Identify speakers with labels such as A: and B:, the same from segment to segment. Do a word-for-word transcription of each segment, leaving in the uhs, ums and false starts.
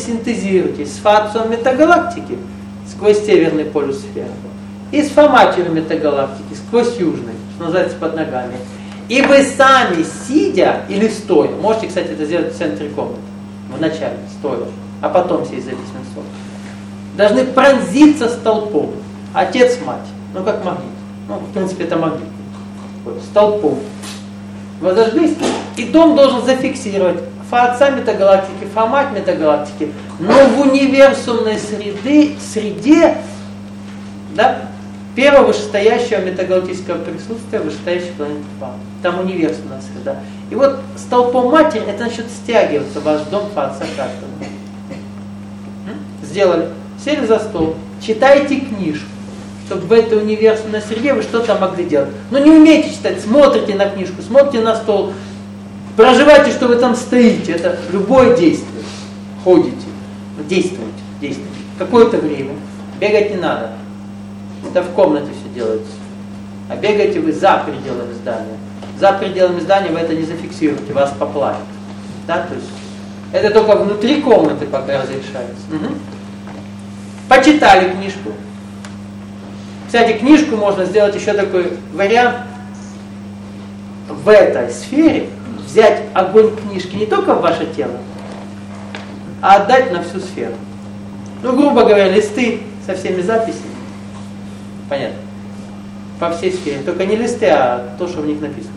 A: синтезируетесь с фацией метагалактики сквозь северный полюс сферы и с фоматерью метагалактики сквозь южный, что называется, под ногами. И вы сами, сидя или стоя, можете, кстати, это сделать в центре комнаты, в начале, стоя, а потом сесть за письменный стол, должны пронзиться столпом. Отец, мать, ну как магнит. Ну, в принципе, это магнит. Столпом. Вы зажглись, и дом должен зафиксировать фа-отца метагалактики, фа-мать метагалактики, но в универсумной среды, среде, да, первого вышестоящего метагалактического присутствия, вышестоящей планеты Фа. Там универсумная среда. И вот столпом матери, это значит стягиваться ваш дом фа-отца каждого. Сделали. Сели за стол, читайте книжку, чтобы в этой универсумной среде вы что-то могли делать. Но не умеете читать, смотрите на книжку, смотрите на стол, проживайте, что вы там стоите. Это любое действие. Ходите, действуйте, действуйте. Какое-то время. Бегать не надо. Это в комнате все делается. А бегаете вы за пределами здания. За пределами здания вы это не зафиксируете, вас поплавит. Да, то есть это только внутри комнаты пока разрешается. Угу. Почитали книжку. Кстати, книжку можно сделать еще такой вариант. В этой сфере взять огонь книжки не только в ваше тело, а отдать на всю сферу. Ну, грубо говоря, листы со всеми записями. Понятно? По всей сфере. Только не листы, а то, что в них написано.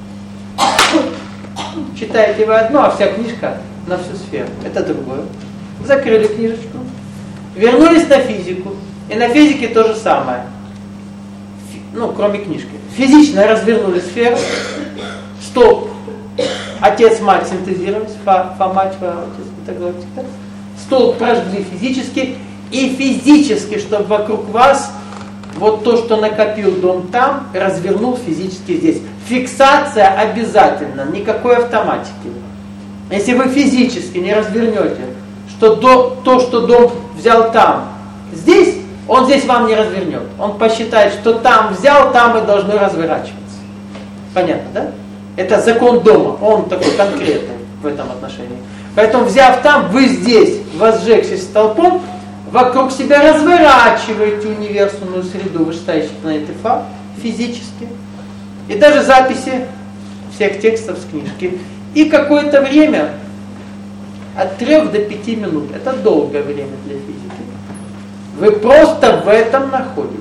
A: Читаете вы одно, а вся книжка на всю сферу. Это другое. Закрыли книжечку. Вернулись на физику. И на физике то же самое. Ну, кроме книжки. Физично развернули сферу. Столб. Отец, мать синтезировались. Фа, фа мать, фа, отец, метагалактика. Столб прожгли физически. И физически, чтобы вокруг вас вот то, что накопил дом там, развернул физически здесь. Фиксация обязательно. Никакой автоматики. Если вы физически не развернете, что до, то, что дом взял там, здесь, он здесь вам не развернет. Он посчитает, что там взял, там и должны разворачиваться. Понятно, да? Это закон дома, он такой конкретный в этом отношении. Поэтому, взяв там, вы здесь, возжегшись столпом, вокруг себя разворачиваете универсумную среду вышестоящей планеты Фа физически. И даже записи всех текстов с книжки. И какое-то время, от трех до пяти минут, это долгое время для физики, вы просто в этом находитесь.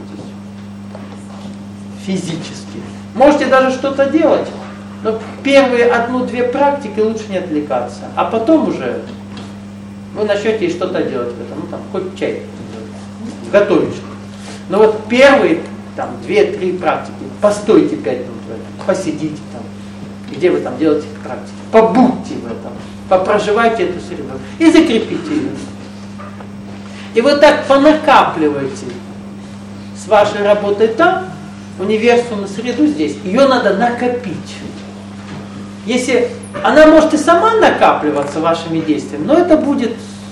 A: Физически. Можете даже что-то делать, но первые одну-две практики лучше не отвлекаться. А потом уже вы начнете и что-то делать в этом. Ну там, хоть чай готовить что-то. Но вот первые там две-три практики, постойте пять минут в этом, посидите там, где вы там делаете практики, побудьте в этом, попроживайте эту среду и закрепите ее. И вы так понакапливаете с вашей работой там, универсумную среду здесь, ее надо накопить. Если она может и сама накапливаться вашими действиями, но это будет,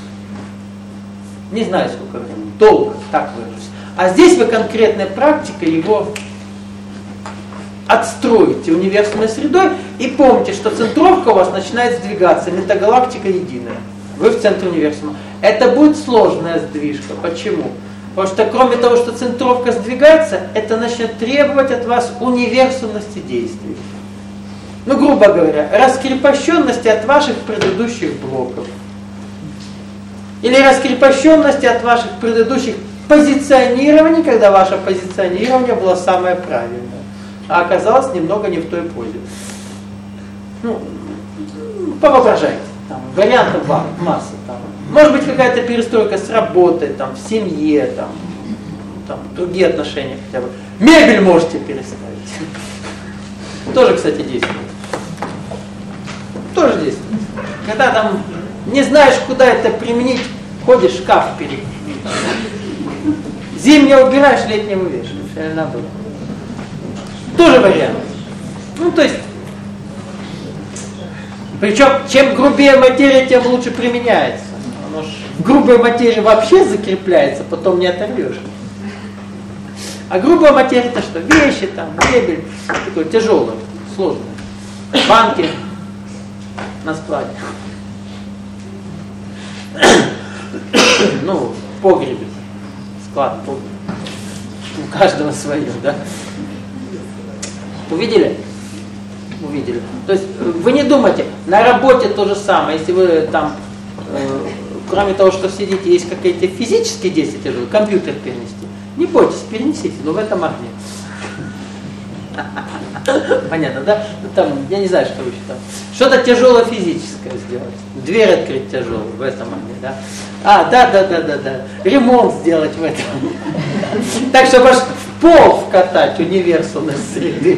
A: не знаю сколько времени, долго, так выражусь. А здесь вы конкретной практикой его отстроите универсумной средой и помните, что центровка у вас начинает сдвигаться, метагалактика единая. Вы в центре универсума. Это будет сложная сдвижка. Почему? Потому что кроме того, что центровка сдвигается, это начнет требовать от вас универсумности действий. Ну, грубо говоря, раскрепощенности от ваших предыдущих блоков. Или раскрепощенности от ваших предыдущих позиционирований, когда ваше позиционирование было самое правильное, а оказалось немного не в той позе. Ну, повоображайте. Там, вариантов масса. Там. Может быть, какая-то перестройка с работой, там, в семье, там, там, другие отношения хотя бы. Мебель можете переставить. Тоже, кстати, действует. Тоже действует. Когда там не знаешь, куда это применить, ходишь, шкаф перед. Зимнее убираешь, летнее вывешиваешь. Или наоборот. Тоже вариант. Ну, то есть, причем, чем грубее материя, тем лучше применяется. Оно ж в грубой материи вообще закрепляется, потом не оторвешь. А грубая материя это что? Вещи, там, мебель, такое тяжелое, сложное. Банки на складе. ну, в погребе, склад, погреб. У каждого свое, да? Увидели? Увидели. То есть вы не думайте, на работе то же самое, если вы там, э, кроме того, что сидите, есть какие-то физические действия тяжелые, компьютер перенести. Не бойтесь, перенесите, но в этом огне. Понятно, да? Ну, там, я не знаю, что вы еще там. Что-то тяжелое физическое сделать. Дверь открыть тяжелую в этом огне, да? А, да, да, да, да, да. Ремонт сделать в этом. Так, чтобы аж в пол вкатать универсальность среды.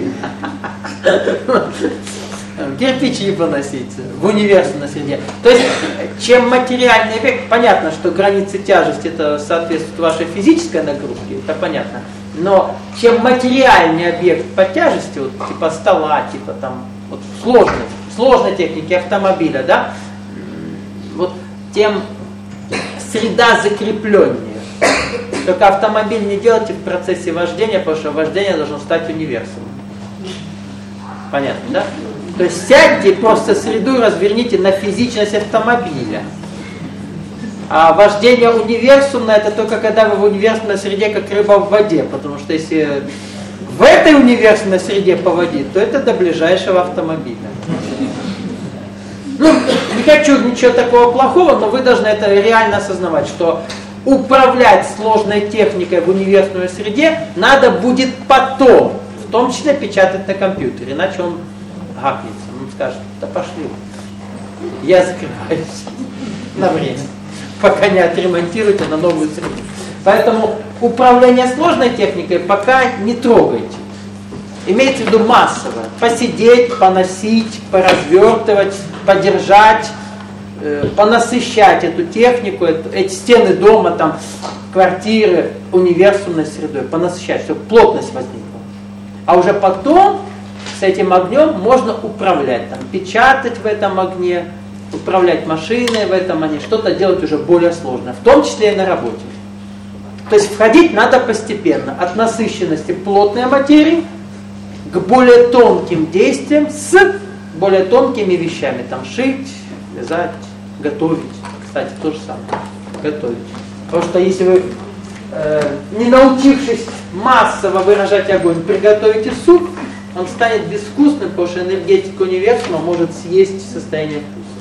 A: Кирпичи поносить в универсальной среде. То есть, чем материальный объект, понятно, что границы тяжести это соответствует вашей физической нагрузке, это понятно. Но чем материальный объект по тяжести, вот, типа стола, типа там, вот, сложной, сложной техники автомобиля, да, вот, тем среда закрепленнее. Только автомобиль не делайте в процессе вождения, потому что вождение должно стать универсальным. Понятно, да? То есть сядьте и просто среду разверните на физичность автомобиля. А вождение универсумное это только когда вы в универсальной среде, как рыба в воде. Потому что если в этой универсальной среде поводить, то это до ближайшего автомобиля. Ну, не хочу ничего такого плохого, но вы должны это реально осознавать, что управлять сложной техникой в универсальной среде надо будет потом. В том числе печатать на компьютере, иначе он гакнется. Он скажет, да пошли. Я закрываюсь на время, пока не отремонтируете на новую среду. Поэтому управление сложной техникой пока не трогайте. Имейте в виду массовое. Посидеть, поносить, поразвертывать, подержать, э, понасыщать эту технику, эту, эти стены дома, там, квартиры, универсальной средой, понасыщать, чтобы плотность возникла. А уже потом с этим огнем можно управлять, там, печатать в этом огне, управлять машиной в этом огне, что-то делать уже более сложное, в том числе и на работе. То есть входить надо постепенно, от насыщенности плотной материи к более тонким действиям с более тонкими вещами, там, шить, вязать, готовить. Кстати, то же самое, готовить. Потому что если вы, э, не научившись массово выражать огонь, приготовите суп, он станет безвкусным, потому что энергетика универсума может съесть состояние вкуса.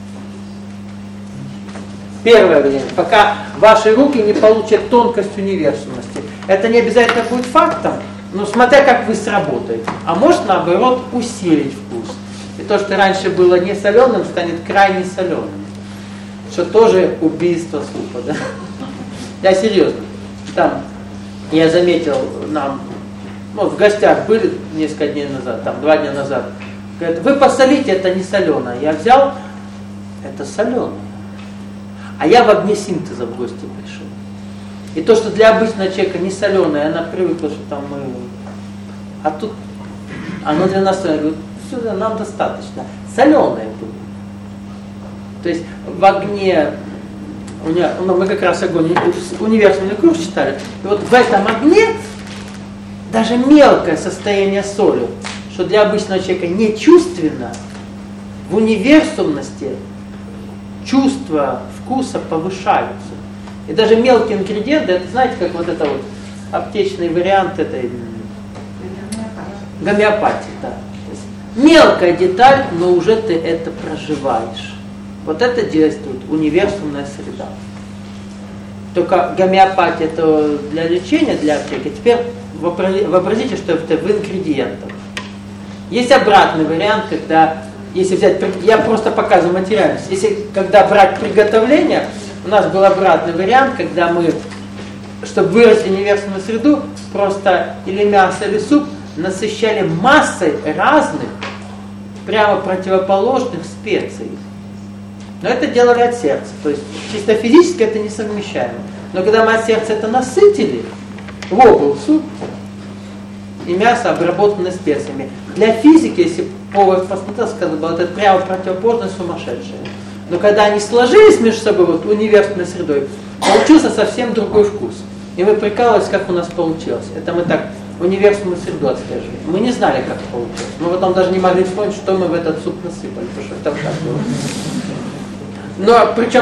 A: Первое время, пока ваши руки не получат тонкость универсальности. Это не обязательно будет фактом, но смотря как вы сработаете. А может наоборот усилить вкус. И то, что раньше было не соленым, станет крайне соленым. Что тоже убийство супа, да? Я серьезно. Там я заметил, нам, ну, в гостях были несколько дней назад, там два дня назад. Говорят, вы посолите, это не соленое. Я взял, это соленое. А я в огне синтеза в гости пришел. И то, что для обычного человека не соленое, она привыкла, что там мы... А тут оно для нас соленое. Я говорю, все, нам достаточно. Соленое было. То есть в огне... У меня, ну, мы как раз огонь, универсальный курс читали. И вот в этом огне даже мелкое состояние соли, что для обычного человека не чувственно, в универсумности чувства вкуса повышаются. И даже мелкие ингредиенты, это знаете, как вот это вот аптечный вариант этой гомеопатии. Да. Мелкая деталь, но уже ты это проживаешь. Вот это действует универсальная среда. Только гомеопатия это для лечения, для аптеки. Теперь вообразите, что это в ингредиентах. Есть обратный вариант, когда, если взять, я просто показываю материальность. Если, когда брать приготовление, у нас был обратный вариант, когда мы, чтобы выразить универсальную среду, просто или мясо, или суп насыщали массой разных, прямо противоположных специй. Но это делали от сердца. То есть чисто физически это несовмещаемо. Но когда мы от сердца это насытили, вот был суп и мясо, обработанное специями. Для физики, если повар посмотрел, сказал, было это прямо противоположное сумасшедшее. Но когда они сложились между собой вот универсальной средой, получился совсем другой вкус. И мы прикалывались, как у нас получилось. Это мы так универсальную среду отслеживали. Мы не знали, как получилось. Мы потом даже не могли вспомнить, что мы в этот суп насыпали, потому что это вот так было. Но причем